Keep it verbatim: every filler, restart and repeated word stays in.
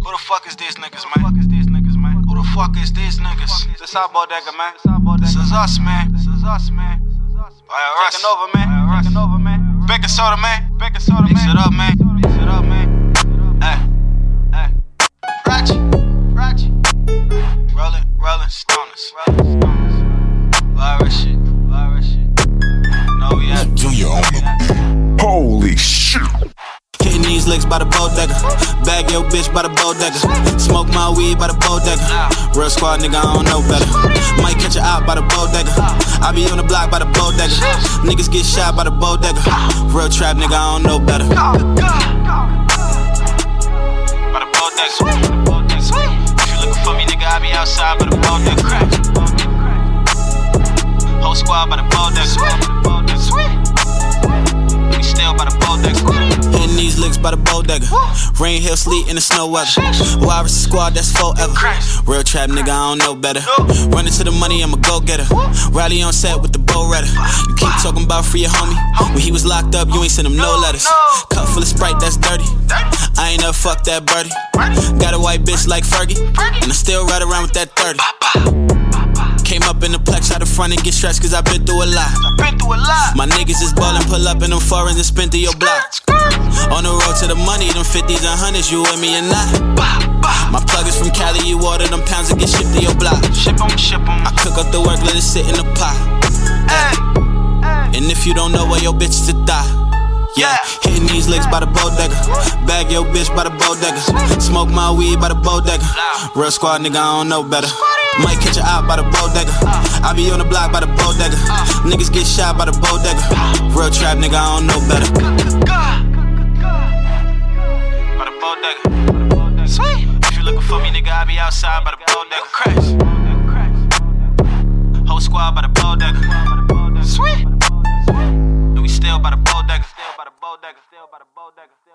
Who the fuck is these niggas, man? Who the fuck is these niggas, man? Who the fuck is these niggas? This our bodega, man. This is us, man. This is us, man. Alright, taking over, man. Taking over, man. Baking soda, man. Baking soda, man. Mix it up, man. Mix it up, man. Hey, hey. Ratchet, ratchet. Rollin', rollin' stoners. Rollin' stoners. Virus shit, virus shit. No, we at Junior on the holy shit. Hitting these licks by the bodega. Bag your bitch by the bodega. Smoke my weed by the bodega. Real squad nigga, I don't know better. Might catch her out by the bodega. I be on the block by the bodega. Niggas get shot by the bodega. Real trap nigga, I don't know better. By the bodega. If you looking for me nigga, I be outside by the bodega. Whole squad by the bodega. We still by the bodega. Hitting these licks by the bodega. Rain, hail, sleet, in the snow weather. Virus squad, that's forever. Real trap nigga, I don't know better. Running to the money, I'm a go-getter. Riley on set with the bow redder. You keep talking about free your homie. When he was locked up, you ain't send him no letters. Cup full of Sprite, that's dirty. I ain't never fucked that birdie. Got a white bitch like Fergie, and I still ride around with that thirty. Came up in the plex out the front and get stretched cause I been through a lot. Been through a lot. My niggas is ballin', pull up in them foreigns and spin through your block. On the road to the money, them fifties and hundreds, you with me or not? My plug is from Cali, you order them pounds and get shipped to your block. Ship 'em, ship 'em. I cook up the work, let it sit in the pot. And if you don't know where your bitch is to die. Yeah, hitting these licks by the bodega. Bag your bitch by the bodega. Smoke my weed by the bodega. Real squad nigga, I don't know better. Might catch her out by the bodega. I be on the block by the bodega. Niggas get shot by the bodega. Real trap nigga, I don't know better. By the bodega. Sweet. If you looking for me nigga, I be outside by the bodega. Crash. Whole squad by the bodega. Sweet. And we still by the bodega. Still by the bodega. Still by the bodega.